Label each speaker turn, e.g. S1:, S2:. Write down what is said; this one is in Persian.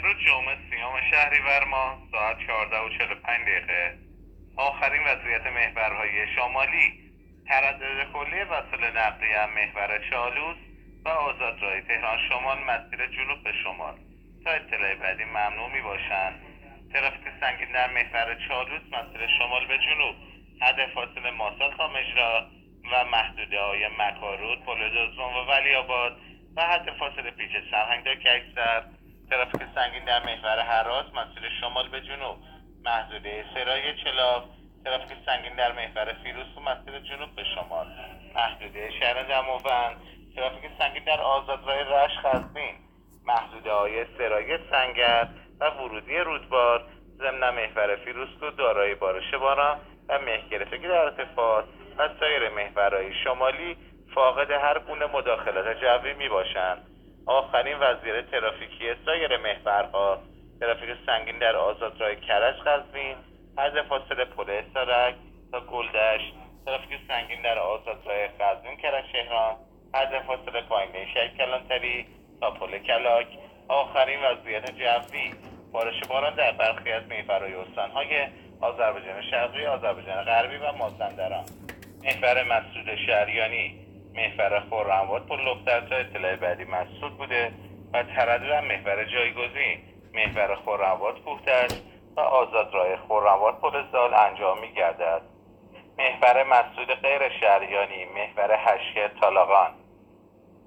S1: امروز جمعه 30 شهریور ماه ساعت 14:45 آخرین وضعیت محورهای شمالی تردد کلی وسایل نقلیه محور چالوس و آزادراه تهران شمال مسیر جنوب به شمال تا اطلاع بعدی ممنوع می باشند. ترافیک سنگین در محور چالوس مسیر شمال به جنوب حد فاصله ماسال تا مجرا و محدوده های مکارود، پل دزدان و ولی آباد و حد فاصله پیچ سرهنگ که اکثر ترافیک سنگین در محور هراس مسیر شمال به جنوب محدوده سرای چلاق، ترافیک سنگین در محور فیروز مسیر جنوب به شمال محدوده شهر دماوند، ترافیک سنگین در آزادراه رشت قزوین محدوده های سرای سنگر و ورودی رودبار ضمن محور فیروزکوه دارای بارش باران و مه گرفتگی در ارتفاعات و سایر محورهای شمالی فاقد هر گونه مداخلت جوی می باشند. آخرین وضعیت ترافیکی سایر محورها: ترافیک سنگین در آزادراه کرج قزوین حد فاصله پل اسارک تا گلدشت، ترافیک سنگین در آزادراه قزوین کرج تهران حد فاصله پایینه شهر کلانتری تا پل کلاک. آخرین وضعیت جوی: بارش باران در برخی از محورهای استانهای آذربایجان شرقی، آذربایجان غربی و مازندران. محور مسعود شهریانی، محور خرم‌آباد پل لختر تا اطلاع بعدی مسدود بوده و تردد محور جایگزین محور خرم‌آباد کوه‌دشت و آزادراه خرم‌آباد پل زال انجام می‌گردد. محور مسدود غیر شهریانی محور هشکر طالاقان